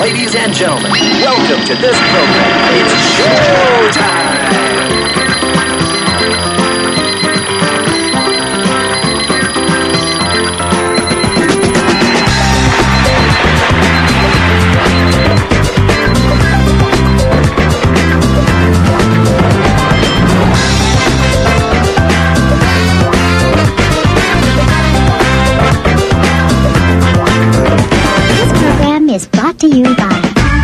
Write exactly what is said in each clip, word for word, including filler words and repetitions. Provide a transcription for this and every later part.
Ladies and gentlemen, welcome to this program. It's showtime! Is brought to you by...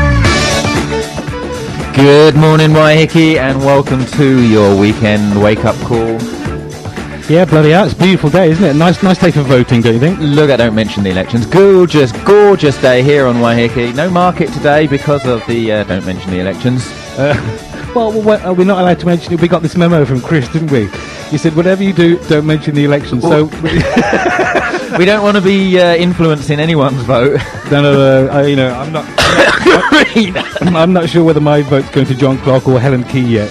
Good morning, Waiheke, and welcome to your weekend wake-up call. Yeah, bloody hell, it's a beautiful day, isn't it? Nice nice day for voting, don't you think? Look, I don't mention the elections. Gorgeous, gorgeous day here on Waiheke. No market today because of the uh, don't mention the elections. Uh, well, well, we're not allowed to mention it. We got this memo from Chris, didn't we? He said, whatever you do, don't mention the elections. So... We don't want to be uh, influencing anyone's vote. No, no, no. I, you know, I'm not. I'm not, I'm not sure whether my vote's going to John Clark or Helen Key yet.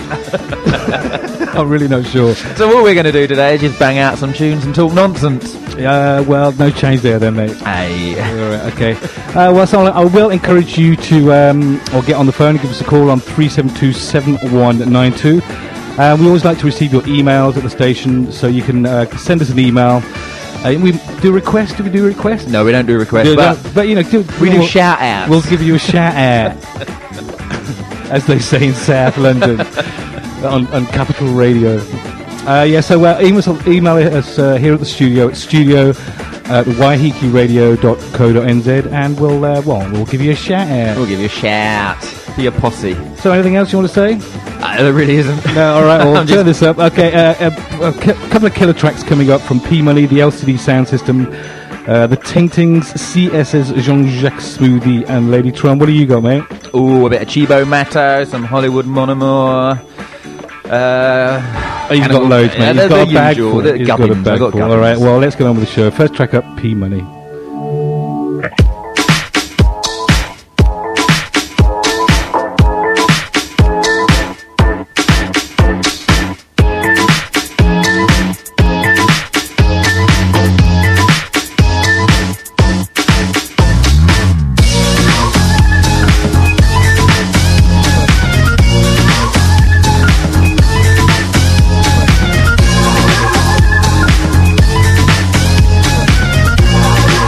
I'm really not sure. So what we're going to do today is just bang out some tunes and talk nonsense. Uh, well, no change there, then, mate. Aye. All right, okay. Uh, well, so I will encourage you to, um, or get on the phone and give us a call on three seven two, seven one nine two. Uh, we always like to receive your emails at the station, so you can uh, send us an email. Uh, we do requests. Do we do requests? No, we don't do requests. Do, but, but you know, do, we we'll, do shout outs. We'll give you a shout out, as they say in South London, on, on Capital Radio. Uh, yeah, so uh, email, email us uh, here at the studio at studio at waiheke radio dot co dot n z, and we'll uh, well, we'll give you a shout out. We'll give you a shout. Be a posse. So, anything else you want to say? Uh, there really isn't. No, all right, well, I'm turn just... this up. Okay, uh, a, a c- couple of killer tracks coming up from P-Money, the L C D Sound System, uh, the Taintings, C S's Jean-Jacques Smoothie, and Lady Tron. What do you got, mate? Ooh, a bit of Chibo Matto, some Hollywood Monomore. Uh, oh, you've got loads, mate. Yeah, You've got a bag usual, full. the You've got a bag full. All right, well, let's get on with the show. First track up, P-Money. We'll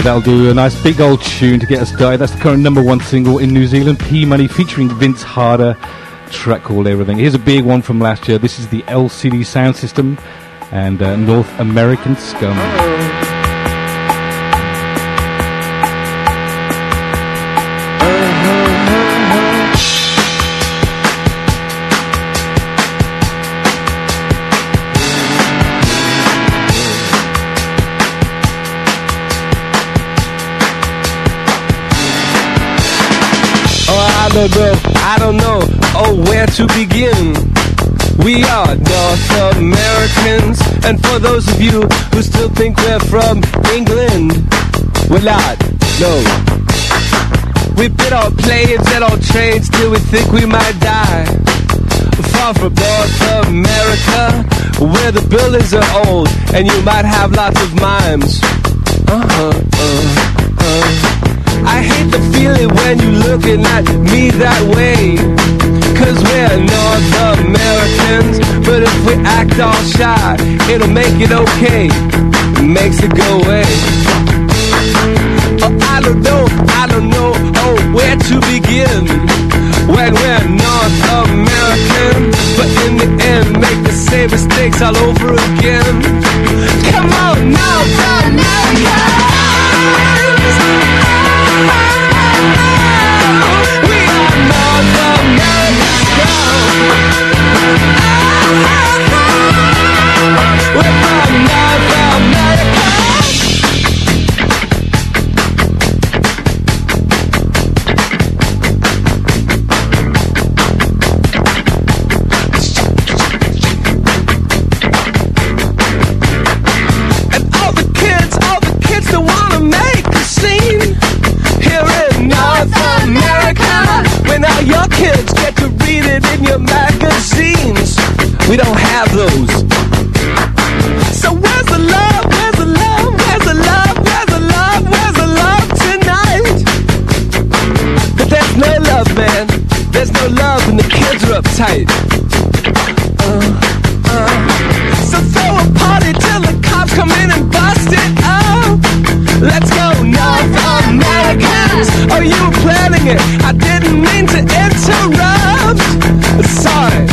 that'll do. A nice big old tune to get us started. That's the current number one single in New Zealand, P Money, featuring Vince Harder. Track called Everything. Here's a big one from last year. This is the L C D Sound System and uh, North American Scum. I don't know, I don't know, oh, where to begin. We are North Americans, and for those of you who still think we're from England, we're not, no. We've been on planes and on trains till we think we might die. Far from North America, where the buildings are old, and you might have lots of mimes. Uh-huh, uh-huh. I hate the feeling when you're looking at me that way, 'cause we're North Americans, but if we act all shy, it'll make it okay, it makes it go away. Oh, I don't know, I don't know, oh, where to begin, when we're North American, but in the end make the same mistakes all over again. Come on, North Americans! We are North American scum. We're from North America. And all the kids, all the kids that wanna make a scene here in North America, when all your kids get to read it in your magazines, we don't have those. So where's the love, where's the love, where's the love, where's the love, where's the love tonight? But there's no love, man, there's no love and the kids are uptight. Uh, uh. So throw a party till the cops come in and bust it up. Let's go, North Americans. Oh, you were planning it. I didn't mean to interrupt. Sorry.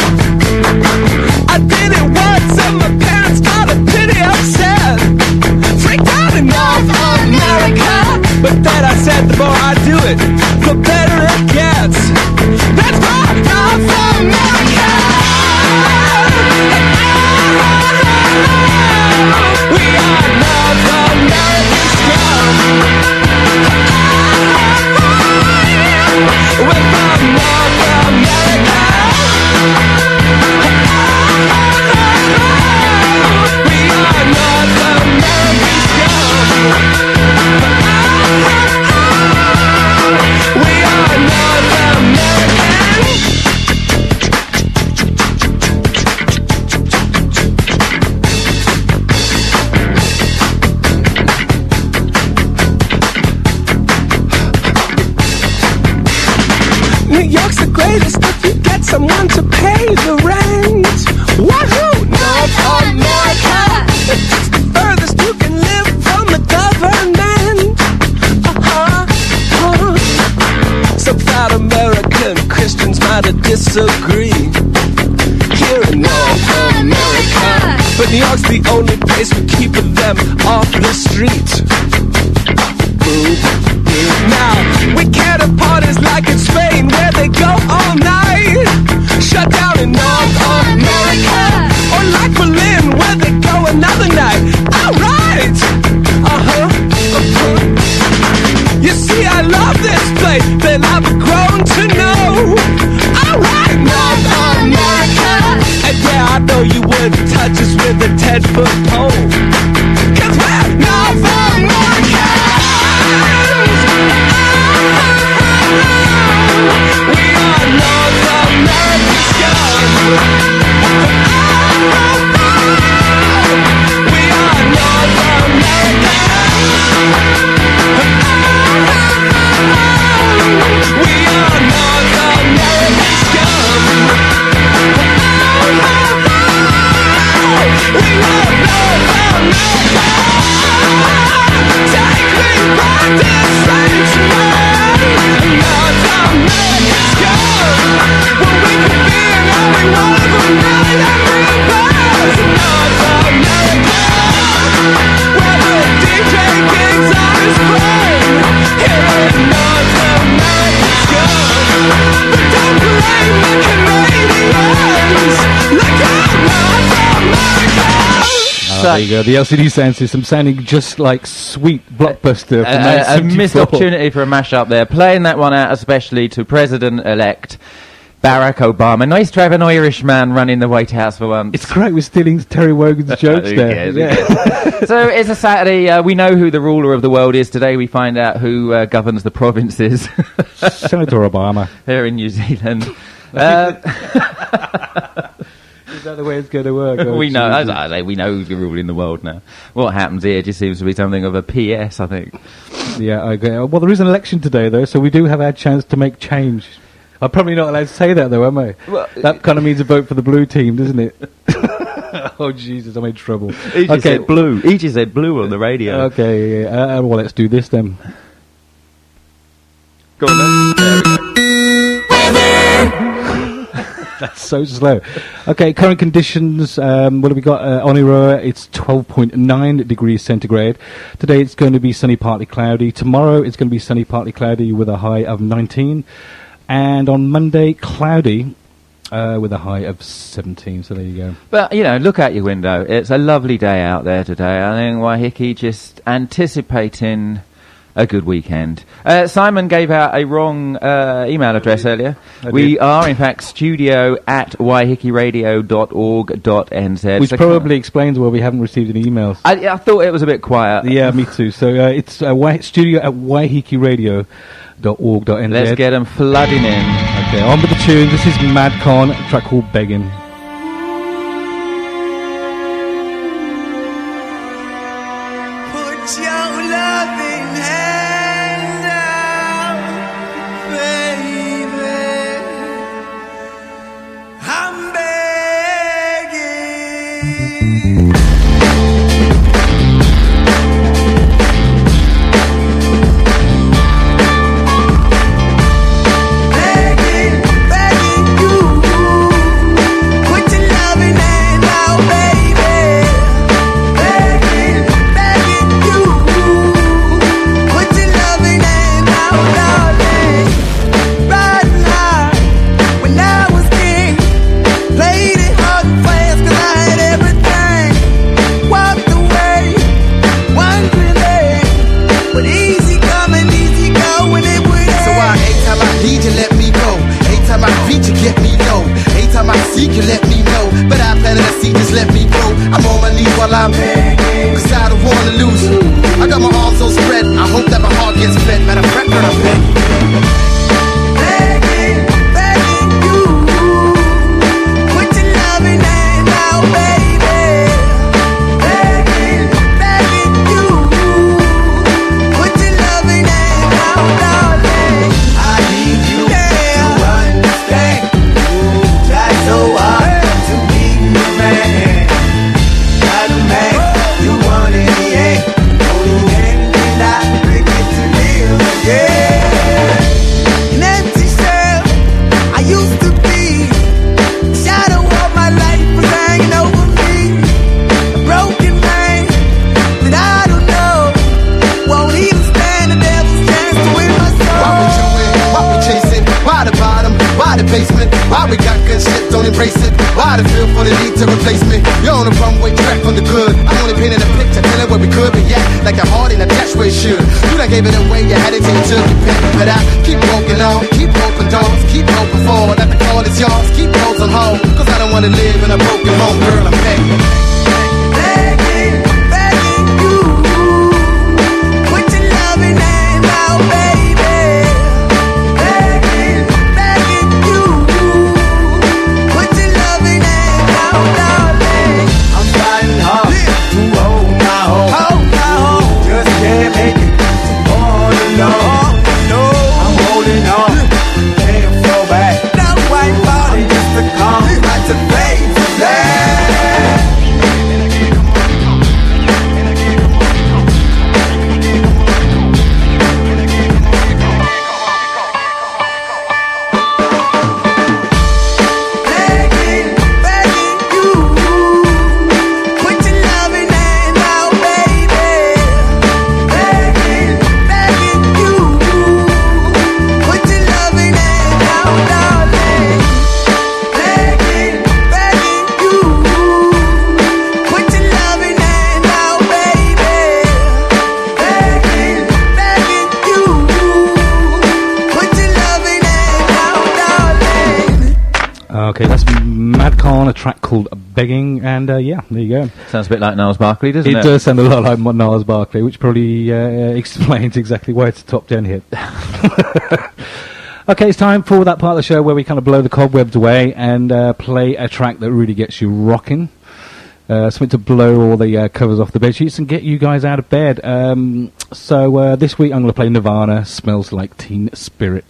I did it once and my parents got a pity upset. Freaked out in North America. But then I said the more I do it, the better it gets. That's right, North America. We are North American scum. We're from North America. We are North American scum. We are North American. New York's the greatest if you get someone to pay the rent. Wahoo! North America! It's the furthest you can live from the government. Uh-huh, uh-huh. Some proud American Christians might disagree here in North America, but New York's the only place for keeping them off the street. Now, we can't have parties like in Spain where they go all night. Shut down in North America. Or like Berlin where they go another night. Alright! Uh-huh, uh-huh. You see, I love this place that I've grown to know. Alright, North America. And yeah, I know you wouldn't touch us with a ten-foot pole. 'Cause we're North America. There you go. The L C D sound system sounding just like sweet Blockbuster. A, a, a missed opportunity for a mashup there. Playing that one out especially to President-elect Barack Obama. Nice to have an Irishman running the White House for once. It's great. We're stealing Terry Wogan's jokes Who there. cares, who Yeah. cares? So it's a Saturday. Uh, we know who the ruler of the world is today. We find out who uh, governs the provinces Senator Obama. here in New Zealand. Uh, Is that the way it's going to work? Oh, we know. Jesus. I say we know who's ruling the world now. What happens here just seems to be something of a P S, I think. Yeah, I agree. Well, there is an election today, though, so we do have our chance to make change. I'm probably not allowed to say that, though, am I? Well, that kind of means a vote for the blue team, doesn't it? Oh, Jesus, I'm in trouble. He just said blue. He just said blue on the radio. Okay, yeah, uh, well, let's do this then. Go on then. There we go. That's so slow. Okay, current conditions. Um, what have we got? Uh, on Iroa, it's twelve point nine degrees centigrade. Today it's going to be sunny, partly cloudy. Tomorrow it's going to be sunny, partly cloudy with a high of nineteen. And on Monday, cloudy uh, with a high of seventeen. So there you go. But, you know, look out your window. It's a lovely day out there today. I think Waiheke just anticipating a good weekend. Uh, Simon gave out a wrong uh, email address earlier. I We did. are, in fact, studio at waiheke radio dot org dot n z. Which So probably explains why we haven't received any emails. I, I thought it was a bit quiet. Yeah, me too. So uh, it's uh, Wai- studio at waiheke radio dot org dot n z. Let's get them flooding in. Okay, on with the tune. This is Madcon, a track called Begging. Put your loving hand out, baby. I'm begging. Begging, begging you. Put your loving hand out, baby. Begging, begging you. Put your loving hand out, darling. Riding high when I was king. Played it hard and fast 'cause I had everything. Walked away, wondering, but easy coming, easy going, it would So I, every time I need you, let me go. Every time I beat you, get me low. Every time I seek you, let me know. But I planted a seed, just let me go. I'm on my knees while I'm begging, 'cause I don't wanna lose you. I got my arms so spread, I hope that my heart gets fed. Matter of fact, girl, I'm begging. begging, begging you. Put your loving hand out, baby. Begging, begging you. Put your loving hand out, darling. I need you to understand. Try so hard to be the man. Not a man you want in the end. Only then can I bring it to live again. An empty shell I used to be. The shadow of my life was hanging over me. A broken man that I don't know won't even stand the devil's chance to win my Why we soul. doing? Why we chasing? Why the bottom? Why the basement? Why we got good shit, don't embrace it? Why the feel for the need to replace me? You're on the runway track from the good. I'm only painting a picture, telling where we could be at. Like a heart in a dash where it should. You done gave it away, you had it till you took your pick. But I keep walking on, keep open doors, keep open for that the call is yours. Keep those on hold, 'cause I don't wanna live in a broken home, girl, I'm begging. Begging, begging you. Put your loving hand out, baby. Begging, begging you. Put your loving hand out, darling. I'm fighting hard to hold my own. Hold my own. Just can't make it on alone. No, I'm holding on. Can't fall back. No white body, just a calm. Right to face that. Begging, begging you. Put your loving hand out, baby. Begging, begging you. Okay, that's Madcon, a track called Begging, and uh, yeah, there you go. Sounds a bit like Niles Barkley, doesn't it? It does sound a lot like Niles Barkley, which probably uh, explains exactly why it's a top ten hit. Okay, it's time for that part of the show where we kind of blow the cobwebs away and uh, play a track that really gets you rocking. Uh, something to blow all the uh, covers off the bed sheets and get you guys out of bed. Um, so uh, this week I'm going to play Nirvana, Smells Like Teen Spirit.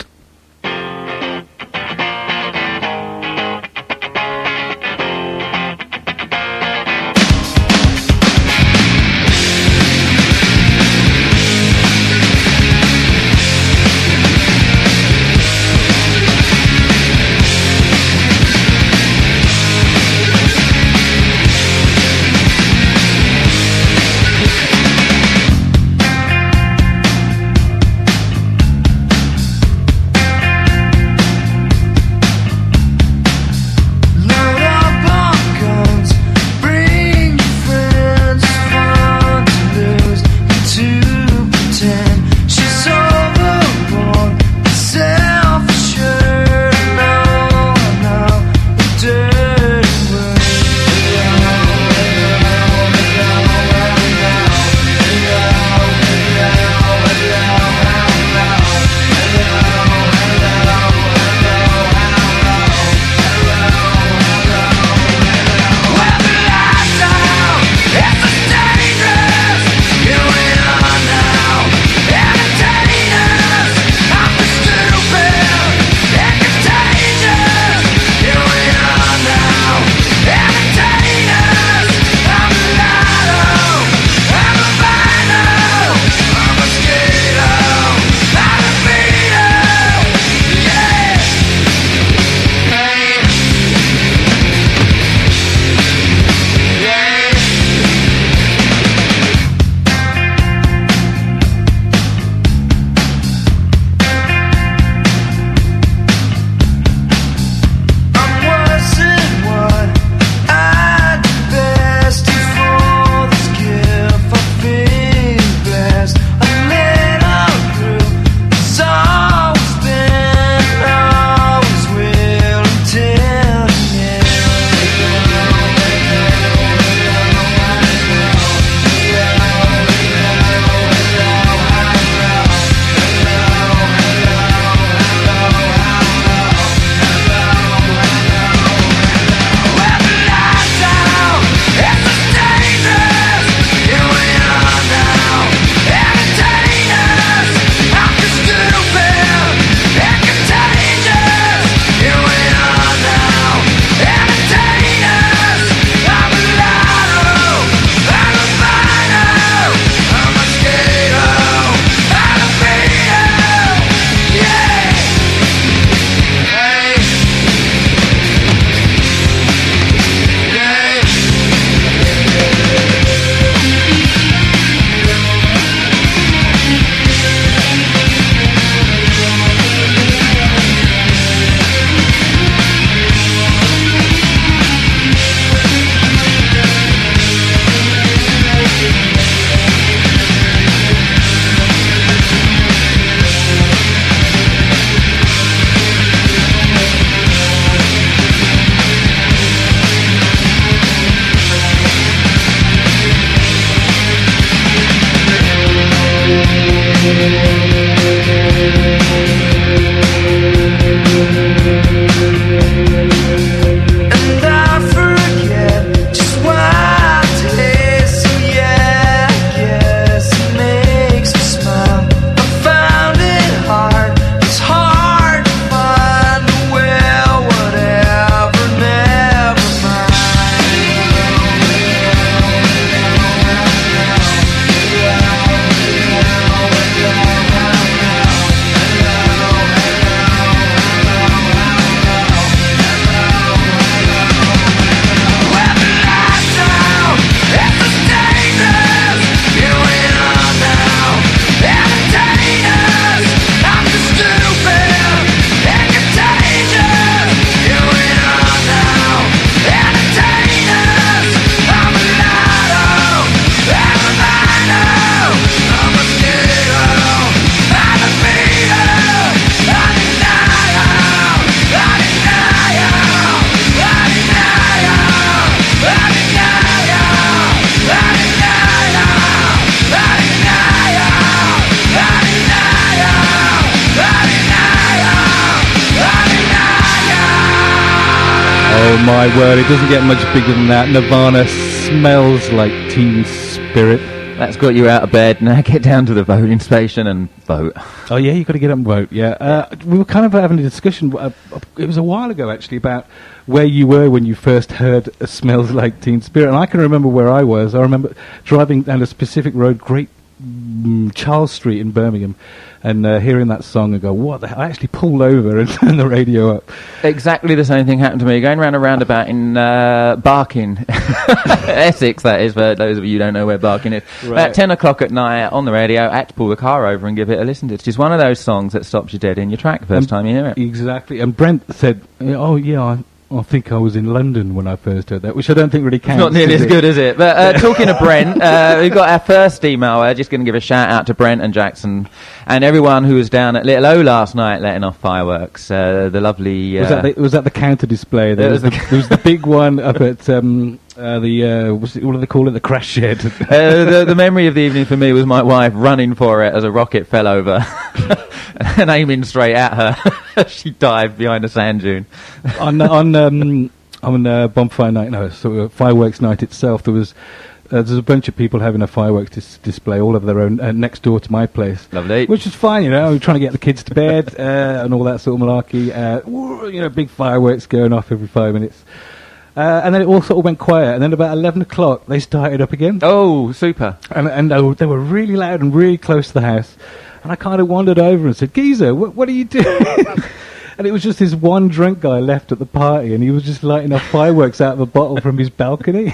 Oh my word, it doesn't get much bigger than that. Nirvana, Smells Like Teen Spirit. That's got you out of bed. Now get down to the voting station and vote. Oh yeah, you've got to get up and vote, yeah. Uh, we were kind of having a discussion, uh, it was a while ago actually, about where you were when you first heard uh, Smells Like Teen Spirit. And I can remember where I was. I remember driving down a specific road, Great mm, Charles Street in Birmingham, and uh, hearing that song and go, what the hell? I actually pulled over and turned the radio up. Exactly the same thing happened to me. Going round a roundabout in uh, Barking, Essex, that is, for those of you who don't know where Barking is. Right. About ten o'clock at night on the radio, I had to pull the car over and give it a listen to. It's just one of those songs that stops you dead in your track the first And time you hear it. Exactly. And Brent said, oh yeah, I, I think I was in London when I first heard that, which I don't think really It's counts. not nearly does as it? good, is it? But uh, talking of Brent, uh, we've got our first email. I'm just going to give a shout out to Brent and Jackson and everyone who was down at Little O last night letting off fireworks. Uh, the lovely... Uh, Was that the, was that the counter display? There It was, was the, the- there was the big one up at um, uh, the uh, what's it, what do they call it? The crash shed. uh, the, the memory of the evening for me was my wife running for it as a rocket fell over and aiming straight at her. She dived behind a sand dune. on on um, on uh, bonfire night, no, so uh, fireworks night itself. There was uh, there's a bunch of people having a fireworks dis- display, all of their own, uh, next door to my place. Lovely. Which is fine, you know. We're trying to get the kids to bed uh, and all that sort of malarkey. Uh, woo, you know, big fireworks going off every five minutes. Uh, and then it all sort of went quiet. And then about eleven o'clock, they started up again. Oh, super. And, and uh, they were really loud and really close to the house. And I kind of wandered over and said, Geezer, what, what are you doing? And it was just this one drunk guy left at the party, and he was just lighting off fireworks out of a bottle from his balcony.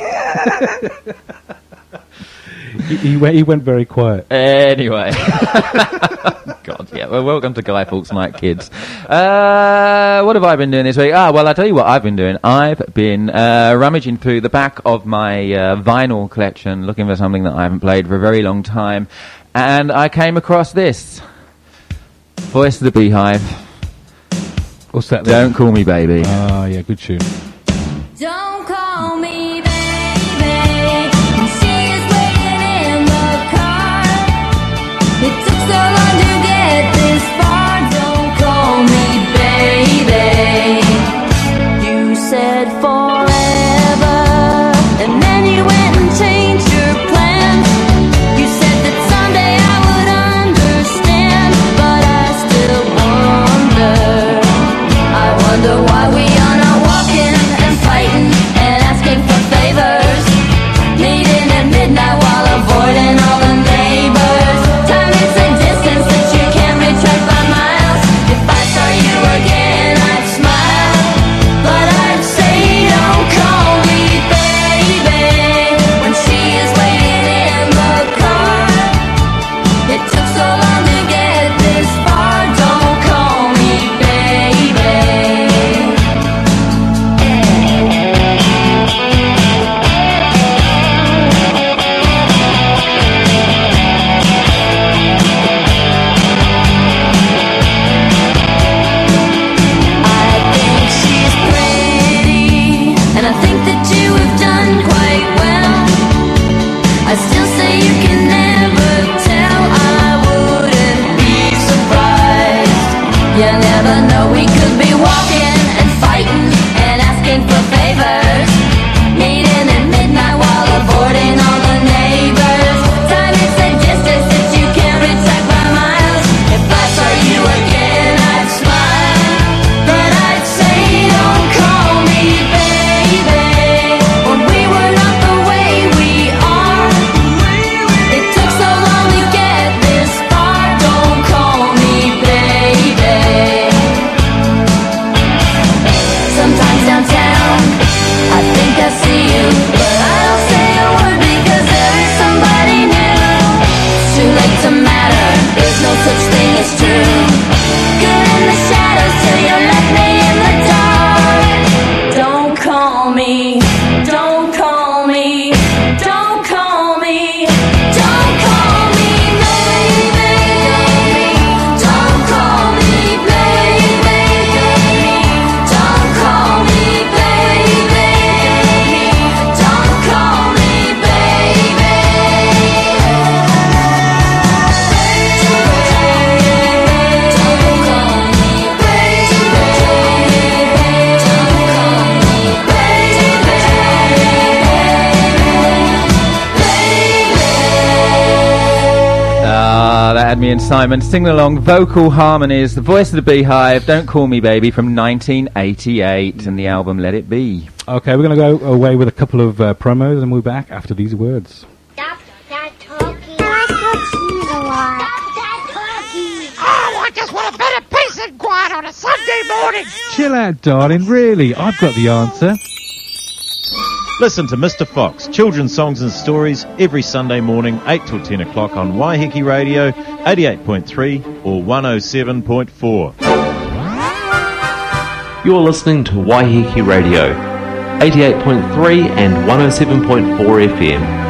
he, he, went, he went very quiet. Anyway. God, yeah. Well, welcome to Guy Fawkes Night, kids. Uh, what have I been doing this week? Ah, well, I'll tell you what I've been doing. I've been uh, rummaging through the back of my uh, vinyl collection, looking for something that I haven't played for a very long time, and I came across this. Voice of the Beehive. What's that? Don't Call Me Baby. Ah, yeah, good tune. Don't call me baby. She's waiting in the car. It took so long to get this far. Don't call me baby. You said forever, and then you went and changed your plans. You said that someday I would understand, but I still wonder. I wonder why we are not walking and fighting. Admi and Simon singing along vocal harmonies, the voice of the Beehive, Don't Call Me Baby from nineteen eighty-eight, and the album Let It Be. Okay, we're going to go away with a couple of uh, promos and we'll be back after these words. Stop that talking. I talk a lot. Oh, I just want a bit of peace and quiet on a Sunday morning. Chill out, darling, really, I've got the answer. Listen to Mister Fox, children's songs and stories, every Sunday morning, eight till ten o'clock on Waiheke Radio, eighty-eight point three or one oh seven point four. You're listening to Waiheke Radio, eighty-eight point three and one oh seven point four F M.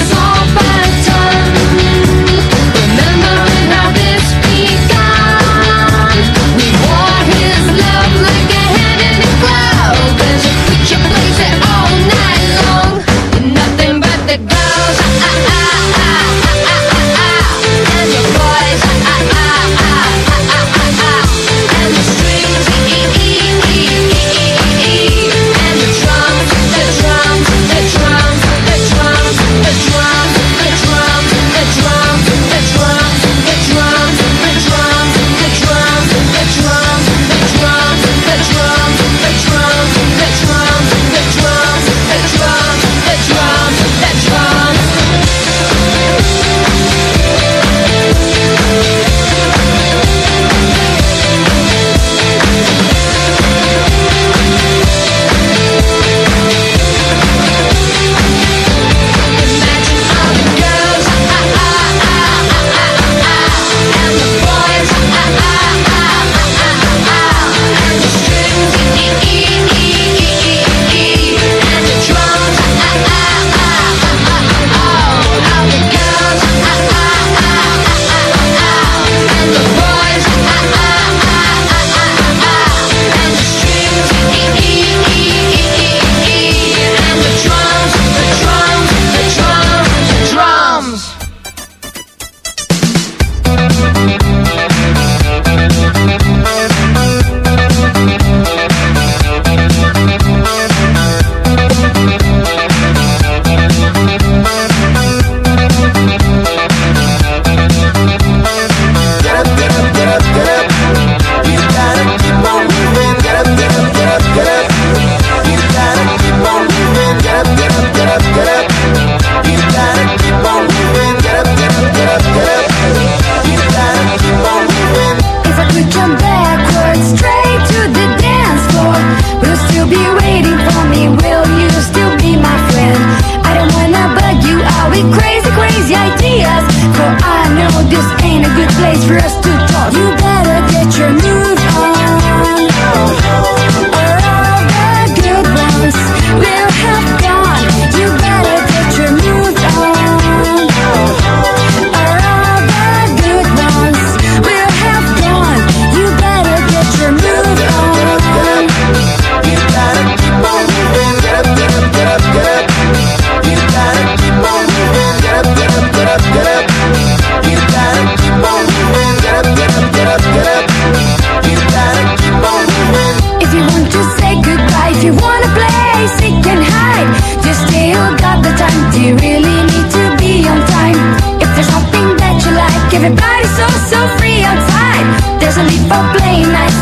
Remembering how this began.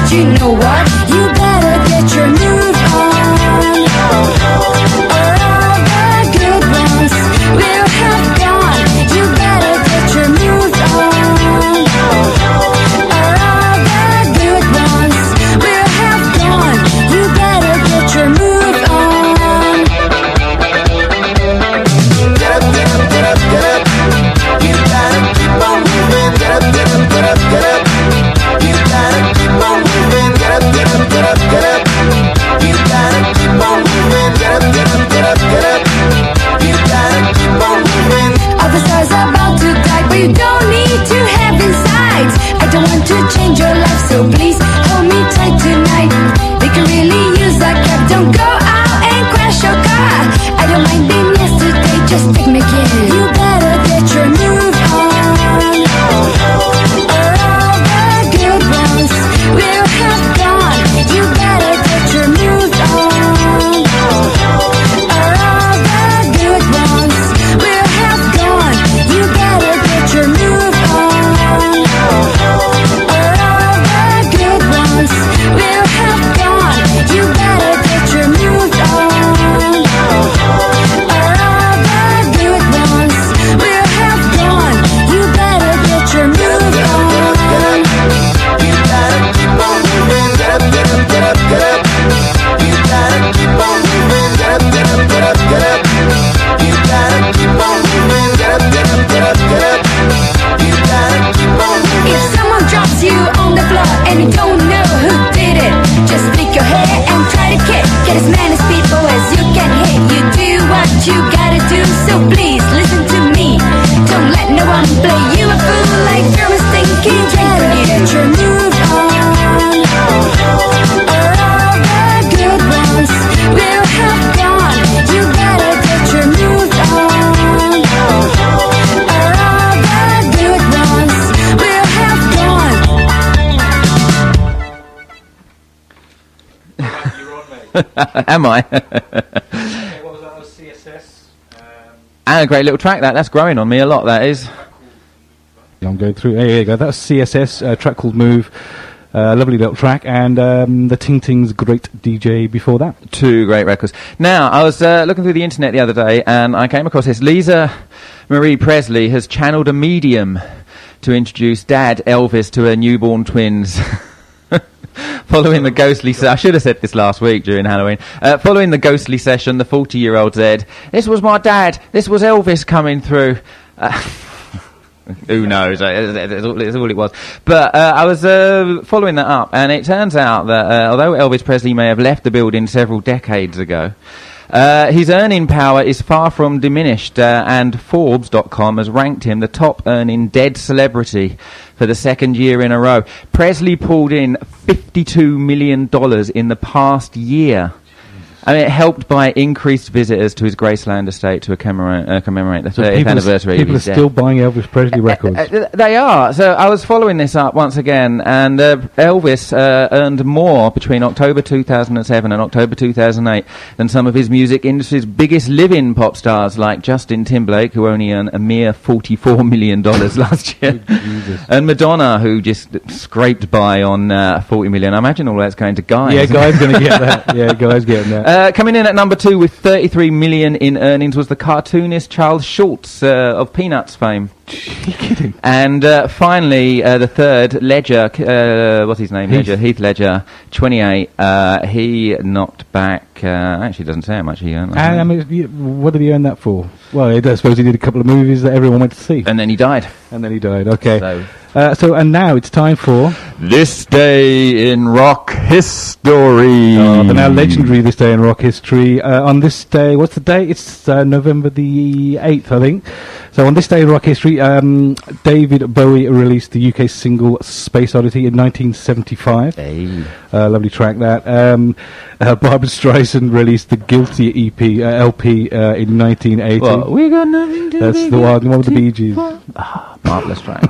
But you know what? You better get your move on. Or all the good ones will have gone. You better get your move on. Or all the good ones will have gone. You better get your move on. Get up, get up, get up, get up. You gotta keep on moving. Get up, get up, get up, get up. You gotta keep on moving. Get up, get up, get up, get up. You gotta keep on moving. Get up, get up, get up, get up. You gotta keep on moving. All the stars are about to die, but you don't need to have insides. I don't want to change your life, so please hold me tight tonight. They can really use that cab. Don't go out and crash your car. I don't mind being yesterday, just take me again. You better get your move on. Or all the good ones will have gone. You better get your move on. Or all the good ones will have gone. You better get your move on. Or all the good ones will have gone. You better get your move on. Or all the good ones will have gone. You better get your move on. You gotta keep on moving. Get up, get up, get up, get up. You gotta keep on moving. Get up, get up, get up, get up. You gotta keep on moving. Get up, get up, get up, get up. You gotta keep on moving. If someone drops you on the floor and you don't know who did it, just flick your hair and try to kick. Get as many people as you can hit. You do what you gotta do, so please listen to me. Don't let no one play you a fool like throwing stinky drink when you get your move on. Or all the good ones will have gone. You better get your move on. Or all the good ones will have gone. Am I? What was that? C S S. And a great little track that. That's growing on me a lot, that is. I'm going through. There you go. That's C S S, a track called Move. Uh, lovely little track. And um, the Ting Tings great D J before that. Two great records. Now, I was uh, looking through the internet the other day and I came across this. Lisa Marie Presley has channeled a medium to introduce Dad Elvis to her newborn twins. Following the ghostly se- I should have said this last week during Halloween. Uh, following the ghostly session, the forty-year-old said, "This was my dad. This was Elvis coming through." Uh, who knows? That's all, that's all it was. But uh, I was uh, following that up, and it turns out that uh, although Elvis Presley may have left the building several decades ago, Uh, his earning power is far from diminished, uh, and Forbes dot com has ranked him the top earning dead celebrity for the second year in a row. Presley pulled in fifty-two million dollars in the past year. I mean, helped by increased visitors to his Graceland estate to commemorate, uh, commemorate the So thirtieth people, anniversary people of are his death. still buying Elvis Presley records. Uh, uh, they are. So I was following this up once again, and uh, Elvis uh, earned more between October two thousand seven and October two thousand eight than some of his music industry's biggest living pop stars like Justin Timberlake, who only earned a mere forty-four million dollars last year, and Madonna, who just scraped by on uh, forty million dollars. I imagine all that's going to Guy. Yeah, isn't Guy's it? going to get that. Yeah, Guy's getting that. Uh, coming in at number two with thirty-three million in earnings was the cartoonist Charles Schultz uh, of Peanuts fame. Are you kidding? And uh, finally, uh, the third, Ledger, uh, what's his name? Heath. Ledger, Heath Ledger, twenty-eight. Uh, he knocked back, uh, actually doesn't say how much he earned. And, I mean, you- what did he earn that for? Well, I suppose he did a couple of movies that everyone went to see. And then he died. And then he died. Okay. So, Uh, so, and now it's time for... this day in rock history. Oh, the now legendary This Day in Rock History. Uh, on this day, what's the date? It's uh, November the eighth, I think. So on this day in rock history, um, David Bowie released the U K single Space Oddity in nineteen seventy-five. Hey. Uh, lovely track, that. Um, uh, Barbra Streisand released the Guilty E P, uh, L P uh, in nineteen eighty. Well, we got nothing to That's be the one, the one with the Bee guilty Gees. for. Ah, marvellous track.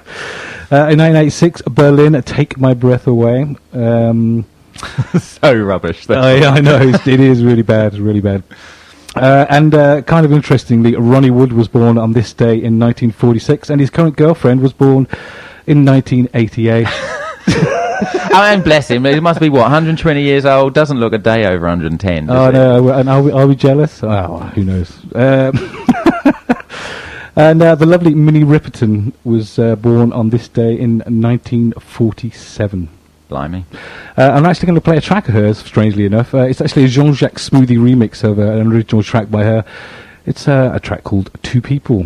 Uh, in nineteen eighty-six, Berlin, Take My Breath Away. Um, So rubbish. Oh, yeah, I know. It's, it is really bad, really bad. Uh, and uh, kind of interestingly, Ronnie Wood was born on this day in nineteen forty-six, and his current girlfriend was born in nineteen eighty-eight. I mean, bless him. He must be, what, one hundred twenty years old? Doesn't look a day over one hundred ten, does Oh, he? no. And are we, are we jealous? Oh, who knows? Um, and uh, the lovely Minnie Riperton was uh, born on this day in nineteen forty-seven. Blimey. Uh, I'm actually going to play a track of hers, strangely enough. Uh, it's actually a Jean-Jacques Smoothie remix of uh, an original track by her. It's uh, a track called Two People.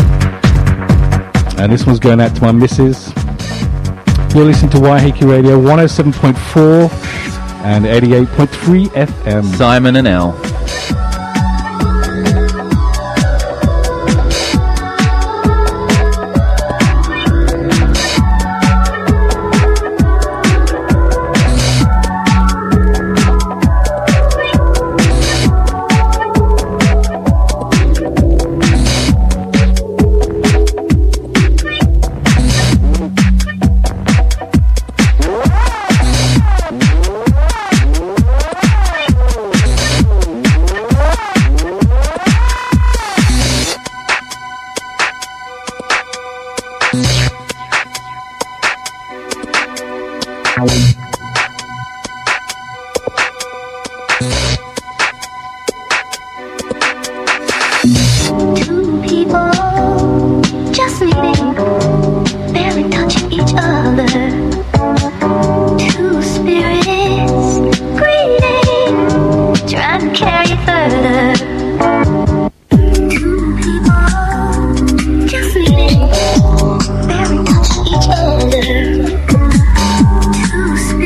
And this one's going out to my missus. You're listening to Waiheke Radio one oh seven point four and eighty-eight point three F M. Simon and Elle. Two people just meeting, barely touching each other. Two spirits greeting, trying to carry further. Two people just meeting, barely touching each other. Two spirits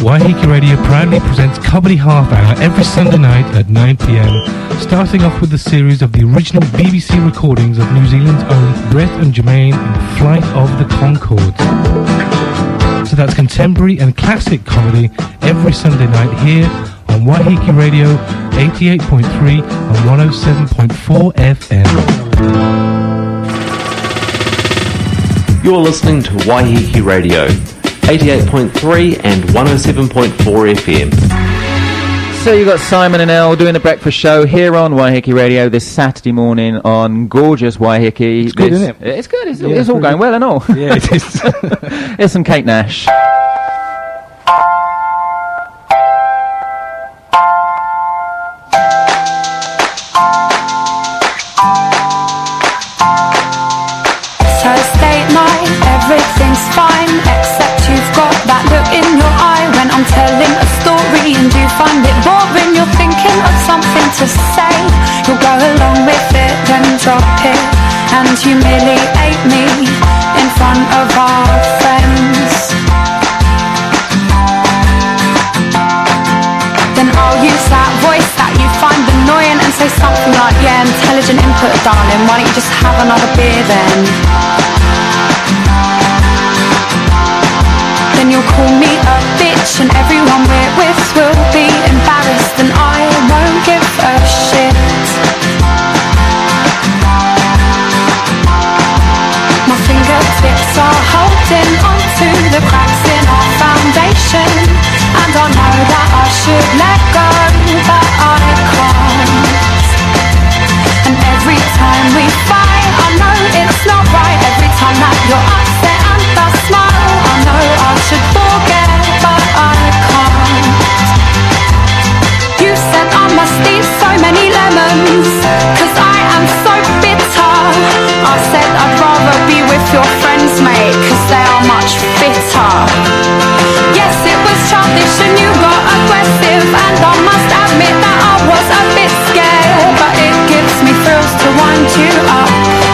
Waiheke Radio proudly presents Comedy Half Hour every Sunday night at nine p.m, starting off with a series of the original B B C recordings of New Zealand's own Brett and Jermaine in Flight of the Conchords. So that's contemporary and classic comedy every Sunday night here on Waiheke Radio eighty-eight point three and one oh seven point four F M. You're listening to Waiheke Radio, eighty-eight point three and one oh seven point four F M. So you got Simon and Elle doing the breakfast show here on Waiheke Radio this Saturday morning on gorgeous Waiheke. It's good, This- isn't it? It's good. It's, Yeah, it's all pretty going good. well and all. Yeah, it is. Here's some Kate Nash. Thursday night, everything's fine, except you've got that look in your eye when I'm telling a story and you find it boring. You're thinking of something to say, you'll go along with it, then drop it and humiliate me in front of our friends. Then I'll use that voice that you find annoying and say something like, yeah, intelligent input, darling, why don't you just have another beer then? Then you'll call me a bitch and everyone we're with will be embarrassed and I won't give a shit. My fingertips are holding onto the cracks in our foundation, and I know that I should let go, but I can't. And every time we fight, I know it's not right. Every time that you're upset and I smile, I know I should forget, but I can't. You said I must eat so many lemons, cause I am so bitter. I said I'd rather be with your friends, mate, cause they are much fitter. Yes, it was childish and you got aggressive, and I must admit that I was a bit scared, but it gives me thrills to wind you up.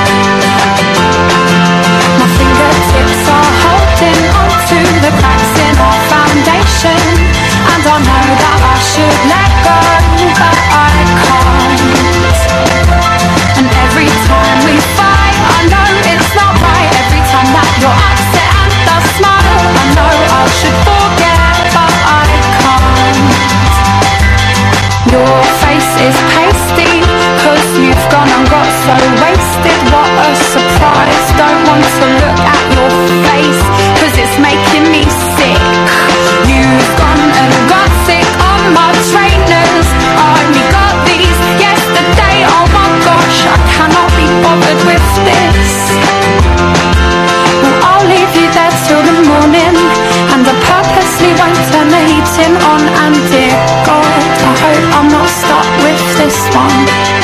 My fingertips are holding onto the cracks in our foundation, and I know that I should let go, but I can't. And every time we fight, I know it's not right. Every time that you're upset and I smile, I know I should forget, but I can't. Your face is pasty, cause you've gone and got so wasted. What a surprise, don't want to look at your face, cause it's making me sick. You've gone and got sick on my trainers, I only got these yesterday. Oh my gosh, I cannot be bothered with this. Well, I'll leave you there till the morning, and I purposely won't turn the heating on. And dear God, I hope I'm not stuck with this one.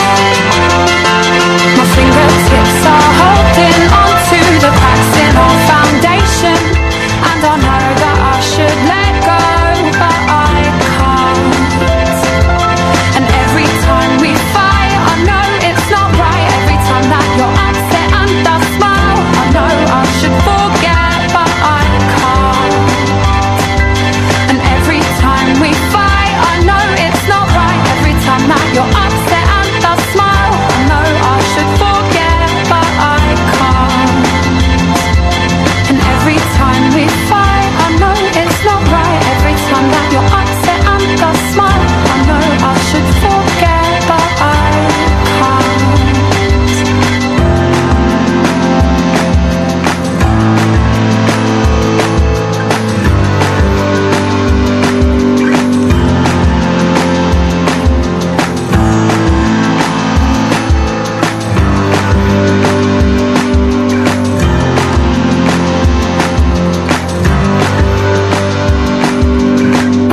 My fingertips are holding onto the cracks in our foundation, and I know that I should let go, but I can't. And every time we fight, I know it's not right. Every time that you're upset and I smile, I know I should forget, but I can't. And every time we fight, I know it's not right. Every time that you're upset and I smile, I know I should forget, but I can't. And every time we fight, I know it's not right. Every time that you're upset and I smile, I know I should forget, but I can't.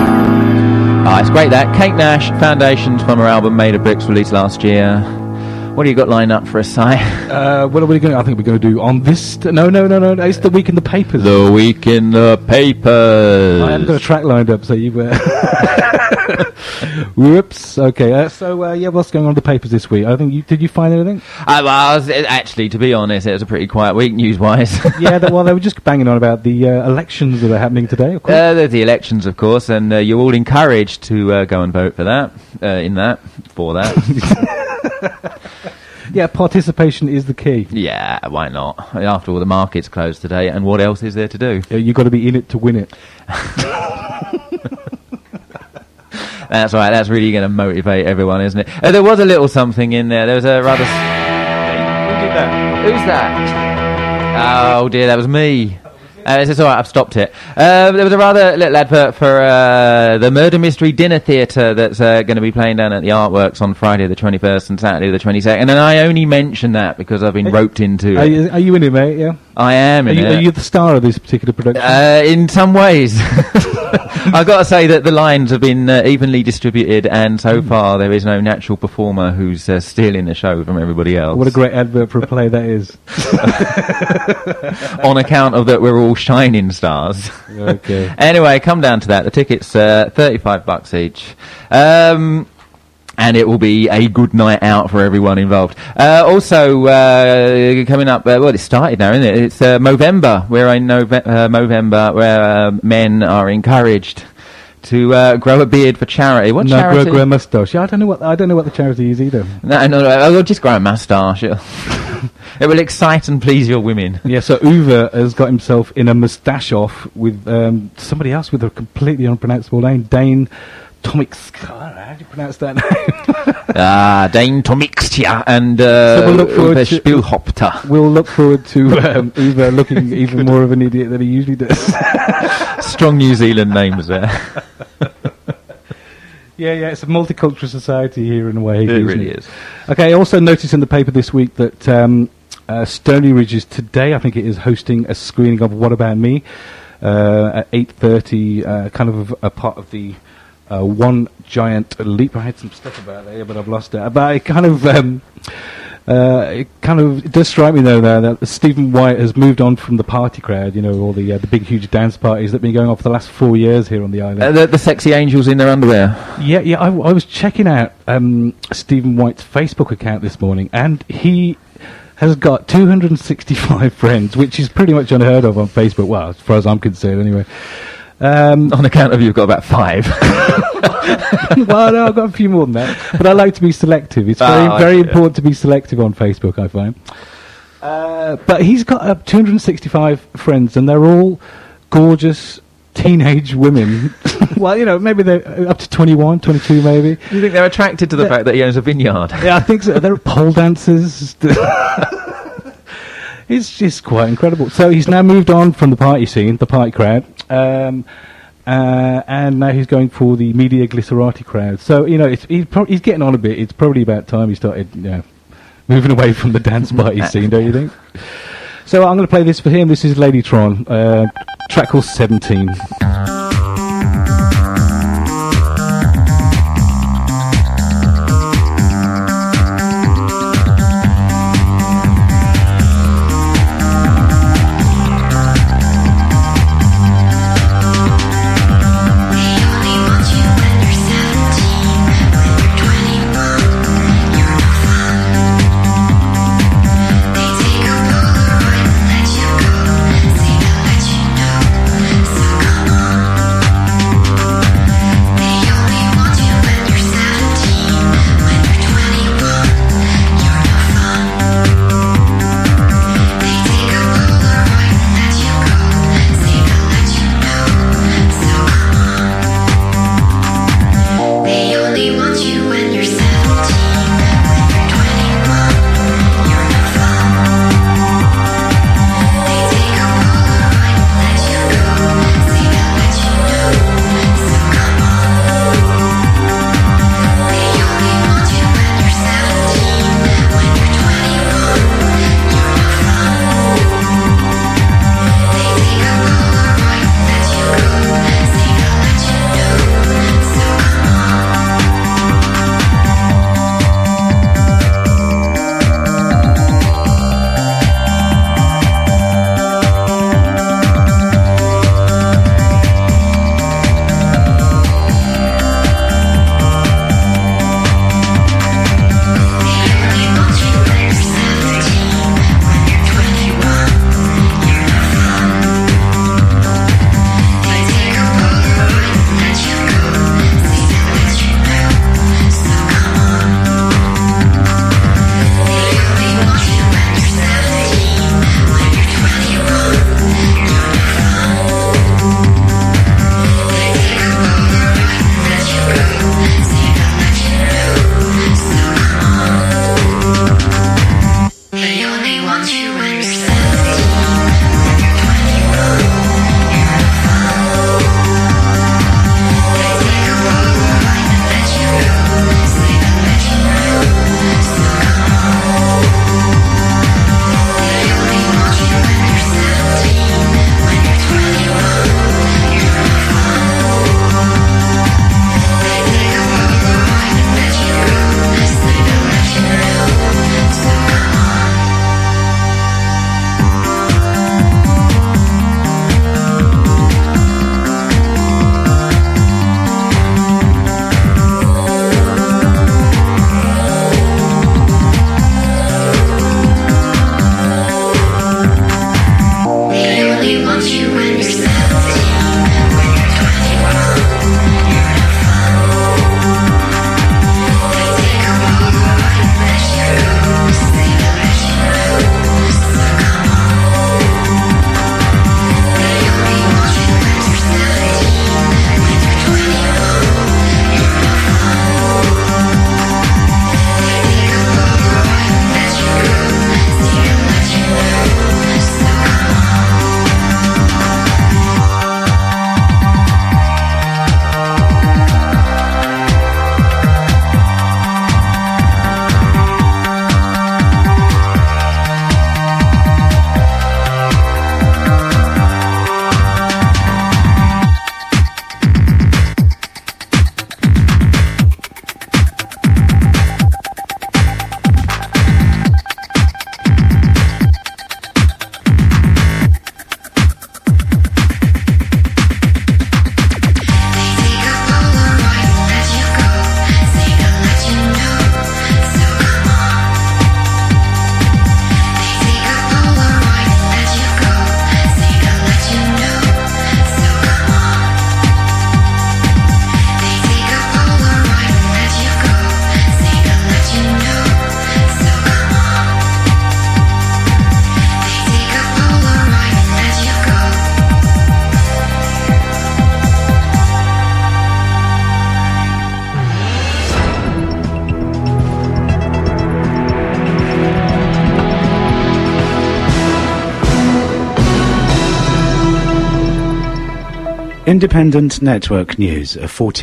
Ah, it's great that. Kate Nash, Foundations from her album Made of Bricks, released last year. What do you got lined up for us, Si? Uh, what are we going? I think we're going to do on this. T- no, no, no, no. no, It's the week in the papers. The week in the papers. I haven't got a track lined up, so you. Uh Whoops. Okay. Uh, so uh, yeah, what's going on in the papers this week? I think you did. You find anything? Uh, well, I was, it, actually, to be honest, it was a pretty quiet week news-wise. yeah. That, well, they were just banging on about the uh, elections that are happening today. Of course. Uh, there's the elections, of course, and uh, you're all encouraged to uh, go and vote for that. Uh, in that, for that. Yeah, participation is the key. Yeah, why not? After all, the market's closed today, and what else is there to do? Yeah, you've got to be in it to win it. That's right, that's really going to motivate everyone, isn't it? Uh, there was a little something in there. There was a rather... S- Who did that? Who's that? Oh dear, that was me. Uh, it's, it's all right, I've stopped it. Uh, there was a rather little advert for uh, the Murder Mystery Dinner Theatre that's uh, going to be playing down at the Artworks on Friday the twenty-first and Saturday the twenty-second. And I only mention that because I've been roped into Are it. you, are you in it, mate? Yeah. I am Are in you, it. are you the star of this particular production? Uh, in some ways. I've got to say that the lines have been uh, evenly distributed, and so Mm. far there is no natural performer who's uh, stealing the show from everybody else. What a great advert for a play that is. On account of that we're all shining stars. Okay. Anyway, come down to that. The tickets uh, thirty-five bucks each. Um, and it will be a good night out for everyone involved. Uh, also, uh, coming up, uh, well, it started now, isn't it? It's uh, Movember. We're in Nove- uh, Movember, where uh, men are encouraged to uh, grow a beard for charity. What no, charity? grow, grow a moustache. Yeah, I don't know what I don't know what the charity is either. No, no, no. I'll just grow a moustache. It'll, it will excite and please your women. Yeah, so Uwe has got himself in a moustache off with um, somebody else with a completely unpronounceable name, Dane Tomix. How do you pronounce that name? Ah, Dane Tomixtia and uh, So we'll look forward Uwe to- Spielhopter. We'll look forward to um, Uwe looking even more of an idiot than he usually does. Strong New Zealand names there. Yeah, yeah, it's a multicultural society here in a way. It isn't really is. Okay, I also noticed in the paper this week that um, uh, Stony Ridge is today, I think it is, hosting a screening of What About Me uh, at eight thirty, uh, kind of a part of the uh, One Giant Leap. I had some stuff about that, but I've lost it. But it kind of... Um, Uh, it kind of it does strike me though now that Stephen White has moved on from the party crowd, you know, all the uh, the big huge dance parties that have been going on for the last four years here on the island. Uh, the, the sexy angels in their underwear. Yeah, yeah. I, w- I was checking out um, Stephen White's Facebook account this morning, and he has got two hundred sixty-five friends, which is pretty much unheard of on Facebook. Well, as far as I'm concerned, anyway. Um, On account of you've got about five. well, no, I've got a few more than that, but I like to be selective. It's very, Oh, I very see, yeah. important to be selective on Facebook, I find. Uh, but he's got uh, two hundred sixty-five friends, and they're all gorgeous teenage women. Well, you know, maybe they're up to twenty-one, twenty-two, maybe. You think they're attracted to the Yeah. fact that he owns a vineyard? Yeah, I think so. They're pole dancers. It's just quite incredible. So he's now moved on from the party scene, the party crowd, um, uh, and now he's going for the media glitterati crowd. So, you know, it's, he's, pro- he's getting on a bit. It's probably about time he started, you know, moving away from the dance party scene, don't you think? So I'm going to play this for him. This is Ladytron, uh, track called seventeen. Come on. Independent Network News, a fourteen